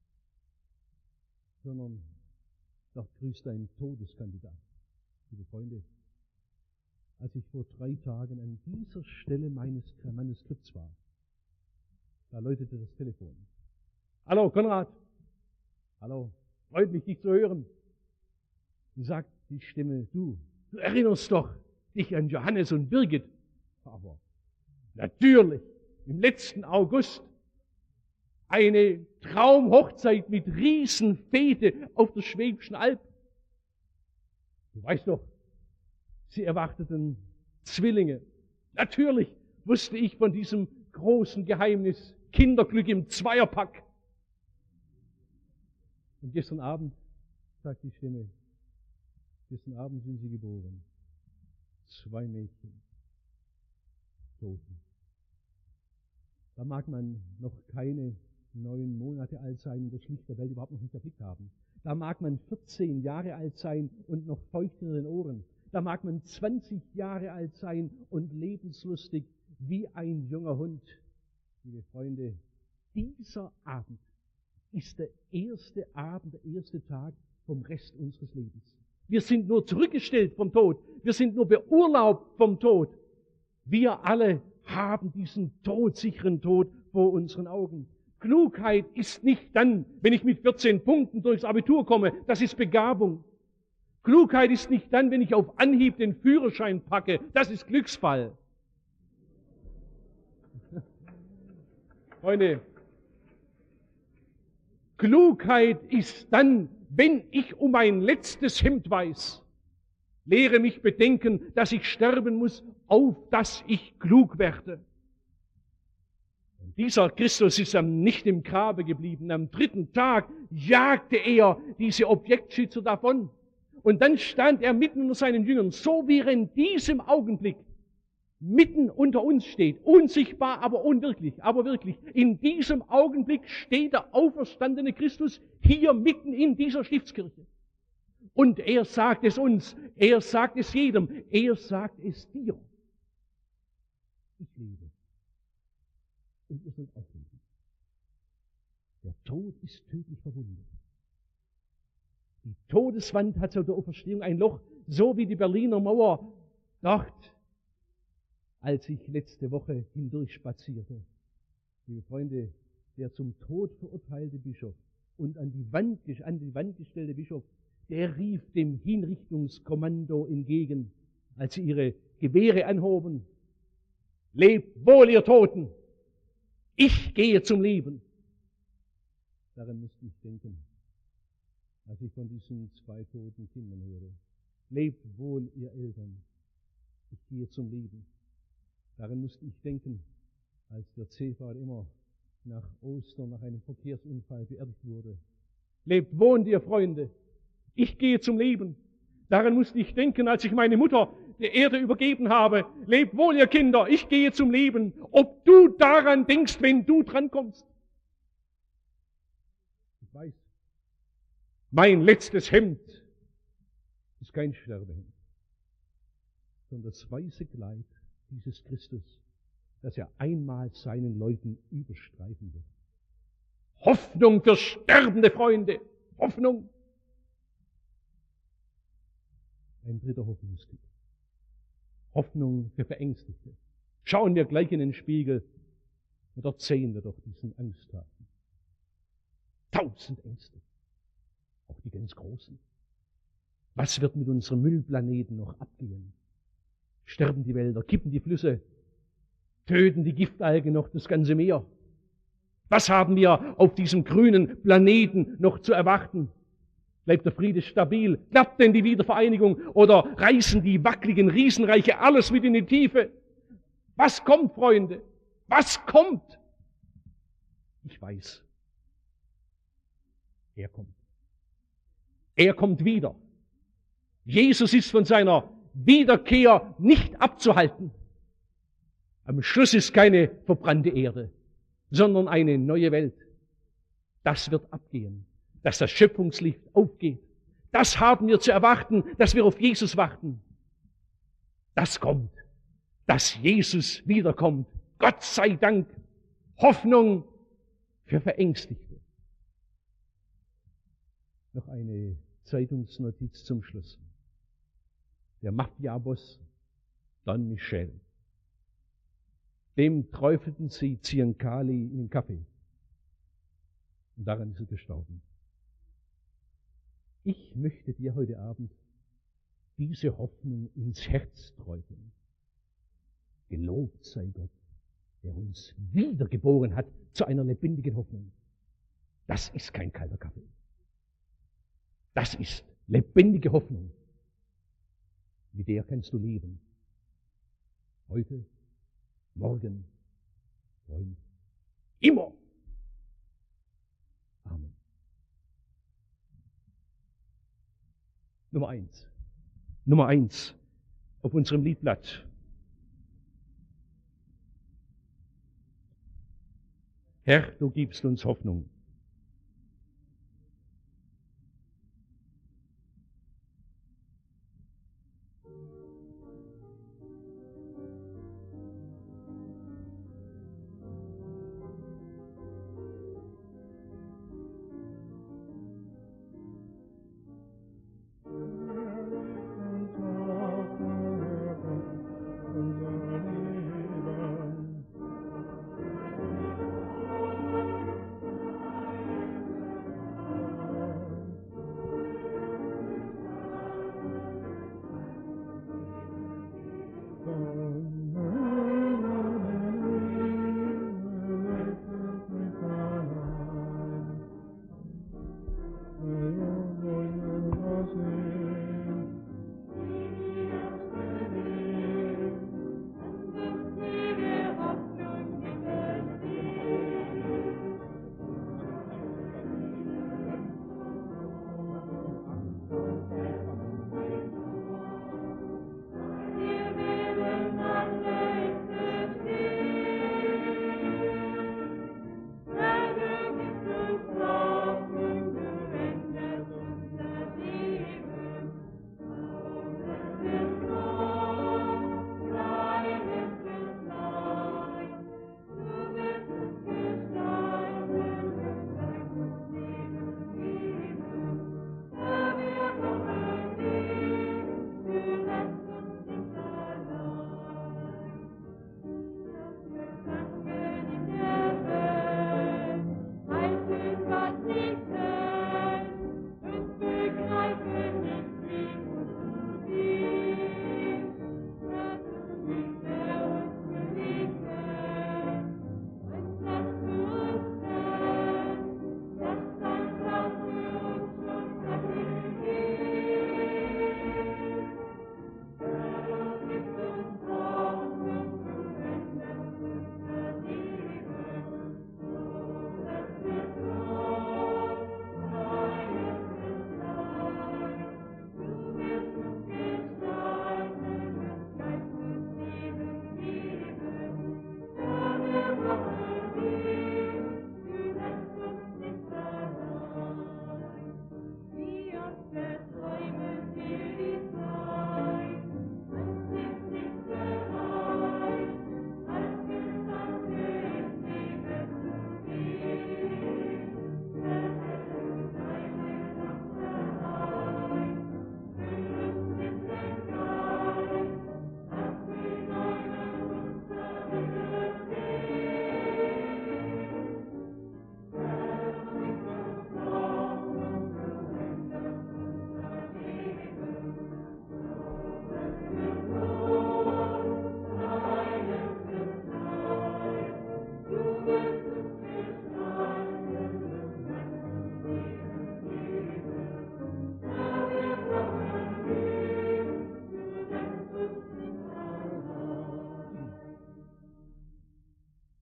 sondern dort grüßt ein Todeskandidat. Liebe Freunde, als ich vor drei Tagen an dieser Stelle meines Manuskripts war, da läutete das Telefon. Hallo, Konrad. Hallo, freut mich, dich zu hören. Und sagt die Stimme, du, du erinnerst doch dich an Johannes und Birgit. Aber natürlich, im letzten August, eine Traumhochzeit mit Riesenfete auf der Schwäbischen Alb. Du weißt doch, sie erwarteten Zwillinge. Natürlich wusste ich von diesem großen Geheimnis, Kinderglück im Zweierpack. Und gestern Abend, sagt die Stimme, gestern Abend sind sie geboren. Zwei Mädchen. Toten. Da mag man noch keine neun Monate alt sein und das Licht der Welt überhaupt noch nicht erblickt haben. Da mag man vierzehn Jahre alt sein und noch feucht in den Ohren. Da mag man zwanzig Jahre alt sein und lebenslustig wie ein junger Hund. Liebe Freunde, dieser Abend ist der erste Abend, der erste Tag vom Rest unseres Lebens. Wir sind nur zurückgestellt vom Tod. Wir sind nur beurlaubt vom Tod. Wir alle haben diesen todsicheren Tod vor unseren Augen. Klugheit ist nicht dann, wenn ich mit vierzehn Punkten durchs Abitur komme. Das ist Begabung. Klugheit ist nicht dann, wenn ich auf Anhieb den Führerschein packe. Das ist Glücksfall. Freunde, Klugheit ist dann, wenn ich um mein letztes Hemd weiß. Lehre mich bedenken, dass ich sterben muss, auf dass ich klug werde. Und dieser Christus ist nicht im Grabe geblieben. Am dritten Tag jagte er diese Objektschützer davon. Und dann stand er mitten unter seinen Jüngern, so wie er in diesem Augenblick mitten unter uns steht. Unsichtbar, aber unwirklich, aber wirklich. In diesem Augenblick steht der auferstandene Christus hier mitten in dieser Stiftskirche. Und er sagt es uns, er sagt es jedem, er sagt es dir. Ich lebe. Und ihr sollt auch leben. Der Tod ist tödlich verwundet. Die Todeswand hat zur Auferstehung ein Loch, so wie die Berliner Mauer dort, als ich letzte Woche hindurch spazierte. Liebe Freunde, der zum Tod verurteilte Bischof und an die Wand, an die Wand gestellte Bischof, der rief dem Hinrichtungskommando entgegen, als sie ihre Gewehre anhoben. Lebt wohl, ihr Toten! Ich gehe zum Leben! Daran musste ich denken, als ich von diesen zwei toten Kindern höre. Lebt wohl, ihr Eltern! Ich gehe zum Leben! Daran musste ich denken, als der Zefat immer nach Ostern, nach einem Verkehrsunfall beerdigt wurde. Lebt wohl, ihr Freunde! Ich gehe zum Leben. Daran musste ich denken, als ich meine Mutter der Erde übergeben habe. Lebt wohl, ihr Kinder, ich gehe zum Leben. Ob du daran denkst, wenn du drankommst. Ich weiß, mein letztes Hemd ist kein Sterbehemd, sondern das weiße Kleid dieses Christus, das er einmal seinen Leuten überstreifen wird. Hoffnung für sterbende Freunde. Hoffnung. Ein dritter Hoffnungstipp. Hoffnung für Verängstigte. Schauen wir gleich in den Spiegel und dort sehen wir doch diesen Angsthafen. Tausend Ängste, auch die ganz großen. Was wird mit unserem Müllplaneten noch abgehen? Sterben die Wälder, kippen die Flüsse, töten die Giftalgen noch das ganze Meer? Was haben wir auf diesem grünen Planeten noch zu erwarten? Bleibt der Friede stabil? Klappt denn die Wiedervereinigung? Oder reißen die wackeligen Riesenreiche alles mit in die Tiefe? Was kommt, Freunde? Was kommt? Ich weiß. Er kommt. Er kommt wieder. Jesus ist von seiner Wiederkehr nicht abzuhalten. Am Schluss ist keine verbrannte Erde, sondern eine neue Welt. Das wird abgehen, dass das Schöpfungslicht aufgeht. Das haben wir zu erwarten, dass wir auf Jesus warten. Das kommt, dass Jesus wiederkommt. Gott sei Dank. Hoffnung für Verängstigte. Noch eine Zeitungsnotiz zum Schluss. Der Mafiaboss Don Michel. Dem träufelten sie Ziancali in den Kaffee. Und daran ist er gestorben. Ich möchte dir heute Abend diese Hoffnung ins Herz träufeln. Gelobt sei Gott, der uns wiedergeboren hat zu einer lebendigen Hoffnung. Das ist kein kalter Kaffee. Das ist lebendige Hoffnung. Mit der kannst du leben. Heute, morgen, und immer. Amen. Nummer eins. Nummer eins auf unserem Liedblatt. Herr, du gibst uns Hoffnung.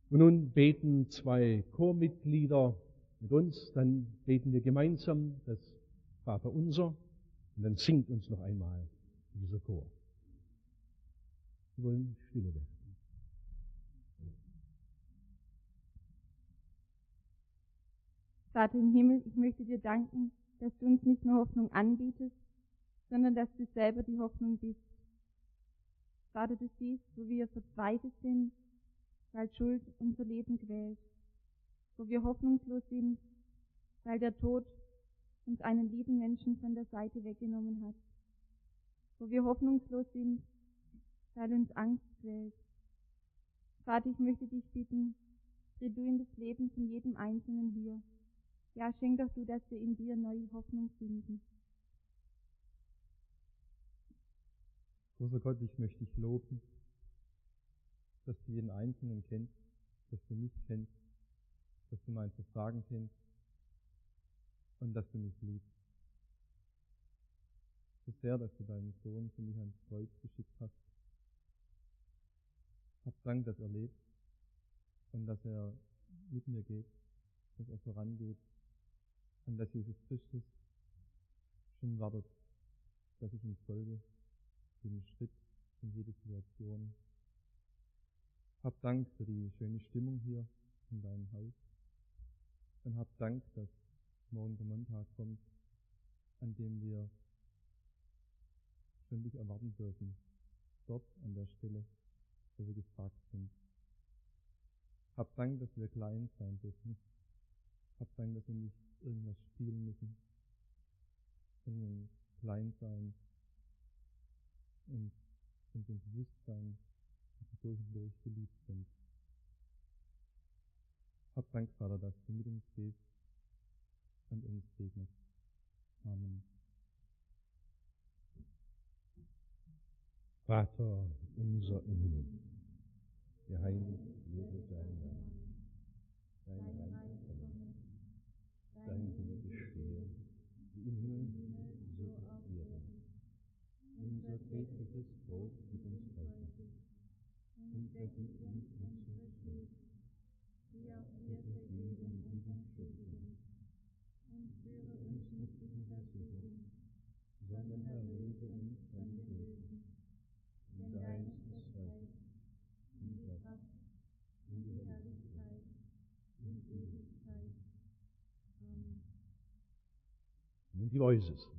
Und nun beten zwei Chormitglieder mit uns, dann beten wir gemeinsam das Vaterunser und dann singt uns noch einmal dieser Chor. Wir wollen Stille werden. Vater im Himmel, ich möchte dir danken, dass du uns nicht nur Hoffnung anbietest, sondern dass du selber die Hoffnung bist. Vater, du siehst, wo wir verzweifelt sind, weil Schuld unser Leben quält, wo wir hoffnungslos sind, weil der Tod uns einen lieben Menschen von der Seite weggenommen hat, wo wir hoffnungslos sind, weil uns Angst quält. Vater, ich möchte dich bitten, tritt du in das Leben von jedem Einzelnen hier. Ja, schenk doch du, dass wir in dir neue Hoffnung finden. Großer Gott, ich möchte dich loben, dass du jeden Einzelnen kennst, dass du mich kennst, dass du mein Versagen kennst und dass du mich liebst. So sehr, dass du deinen Sohn für mich ans Kreuz geschickt hast. Hab Dank, dass er lebt und dass er mit mir geht, dass er vorangeht und dass Jesus Christus schon wartet, dass ich ihm folge, jeden Schritt in jede Situation. Hab Dank für die schöne Stimmung hier in deinem Haus und hab Dank, dass morgen der Montag kommt, an dem wir schon dich erwarten dürfen, dort an der Stelle, wo wir gefragt sind. Hab Dank, dass wir klein sein dürfen. Hab Dank, dass wir nicht irgendwas spielen müssen, sondern klein sein und uns im Bewusstsein, dass wir durch und durch geliebt sind. Hab Dank, Vater, dass du mit uns gehst und uns segnest. Amen. Vater unser im Himmel, geheiligt werde dein Name, dein Reich komme, dein Wille geschehe, wie im Himmel, so auf Erden. Unser tägliches Brot gib uns heute, und vergib uns unsere Schuld, wie auch wir vergeben unseren Schuldigen. Und führe uns nicht in Versuchung, sondern erlöse uns von dem Bösen. Denn dein ist das Reich, und die Kraft, und die Herrlichkeit, in Ewigkeit. Amen. Und die Voices.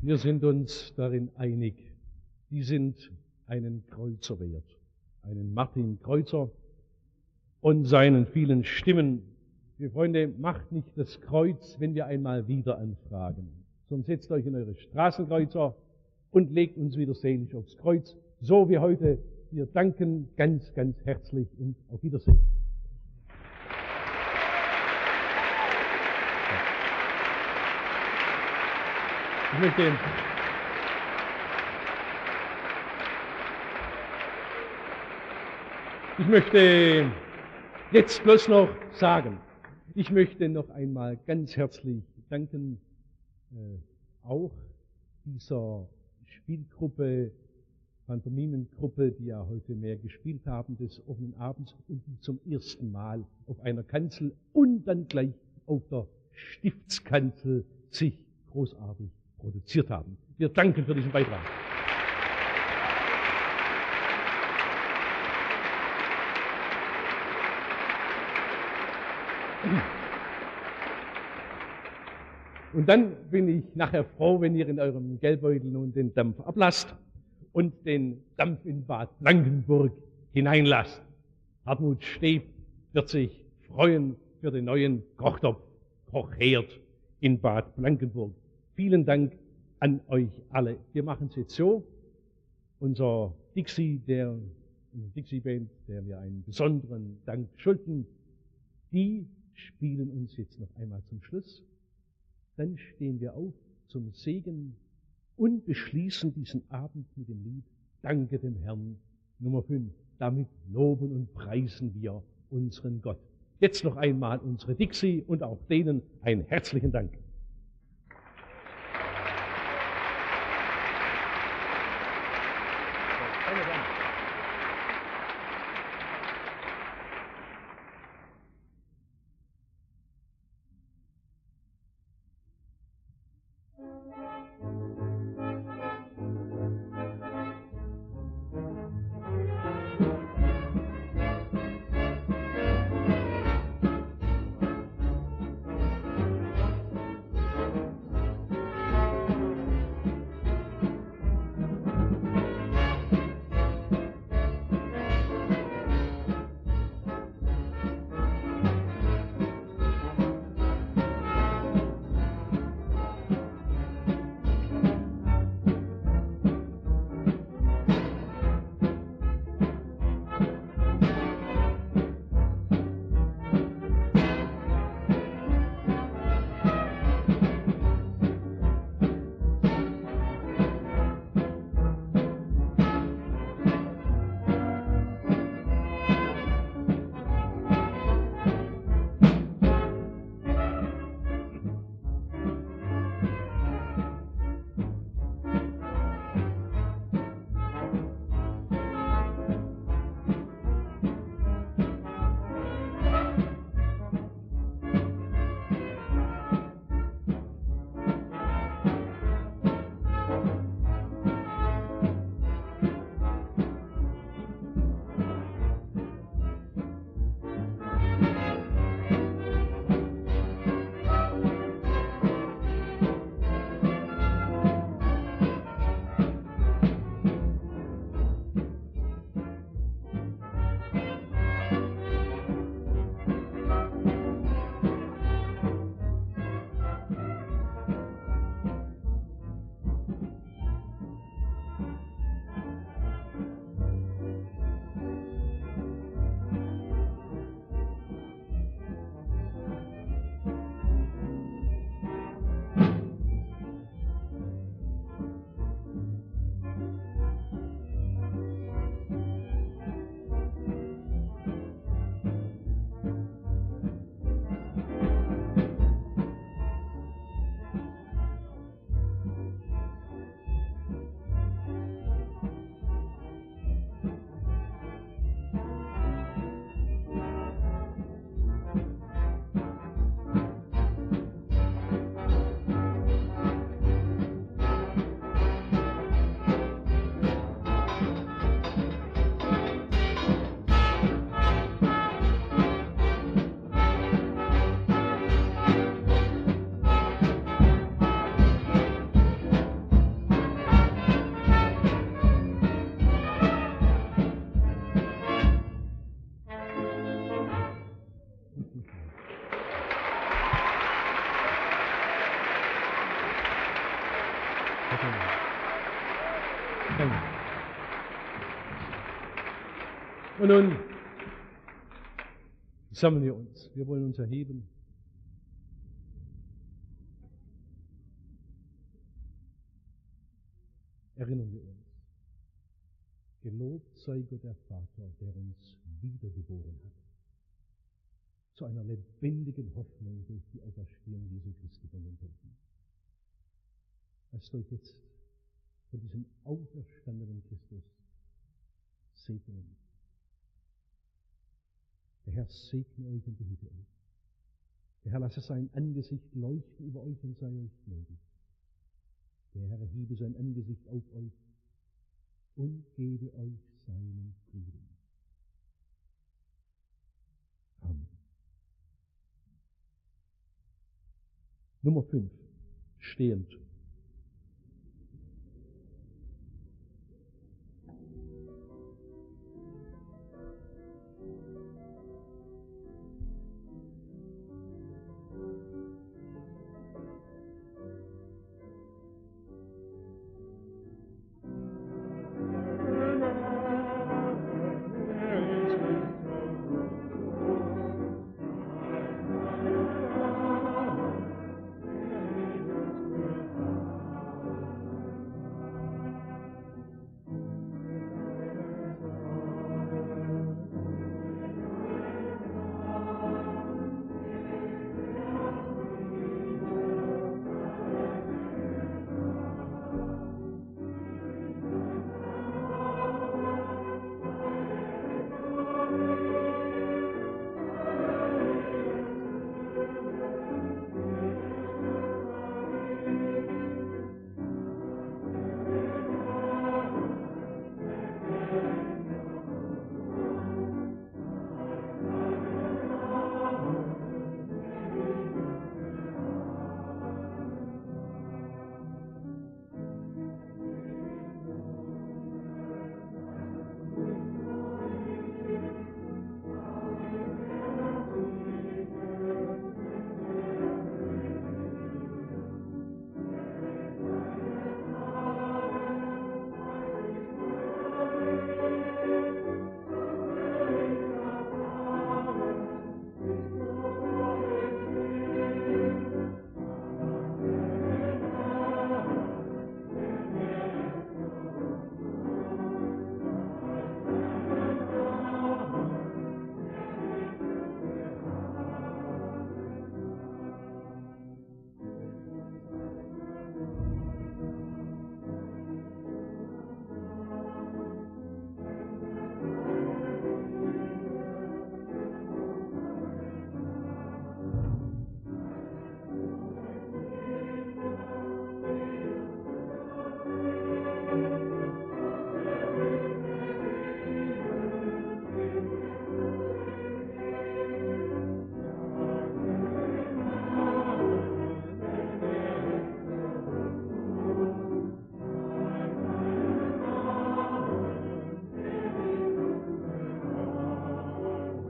Wir sind uns darin einig, die sind einen Kreuzer wert, einen Martin Kreuzer und seinen vielen Stimmen. Liebe Freunde, macht nicht das Kreuz, wenn wir einmal wieder anfragen, sondern setzt euch in eure Straßenkreuzer und legt uns wieder selig aufs Kreuz, so wie heute. Wir danken ganz, ganz herzlich und auf Wiedersehen. Ich möchte, ich möchte jetzt bloß noch sagen, ich möchte noch einmal ganz herzlich danken, äh, auch dieser Spielgruppe, Pantomimengruppe, die ja heute mehr gespielt haben des offenen Abends und die zum ersten Mal auf einer Kanzel und dann gleich auf der Stiftskanzel sich großartig produziert haben. Wir danken für diesen Beitrag. Und dann bin ich nachher froh, wenn ihr in eurem Geldbeutel nun den Dampf ablasst und den Dampf in Bad Blankenburg hineinlasst. Hartmut Steb wird sich freuen für den neuen Kochtopf, Kochherd in Bad Blankenburg. Vielen Dank an euch alle. Wir machen es jetzt so. Unser Dixie, der Dixie-Band, der wir einen besonderen Dank schulden, die spielen uns jetzt noch einmal zum Schluss. Dann stehen wir auf zum Segen und beschließen diesen Abend mit dem Lied Danke dem Herrn, Nummer fünf. Damit loben und preisen wir unseren Gott. Jetzt noch einmal unsere Dixie und auch denen einen herzlichen Dank. Und nun sammeln wir uns. Wir wollen uns erheben. Erinnern wir uns. Gelobt sei Gott der Vater, der uns wiedergeboren hat. Zu einer lebendigen Hoffnung durch die Auferstehung Jesu Christi von den Toten. Lasst euch jetzt von diesem auferstandenen Christus segnen. Der Herr segne euch und behüte euch. Der Herr lasse sein Angesicht leuchten über euch und sei euch gnädig. Der Herr erhebe sein Angesicht auf euch und gebe euch seinen Frieden. Amen. Nummer fünf. Stehend.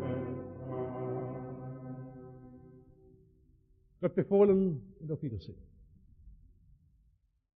Gott befohlen und auf Wiedersehen.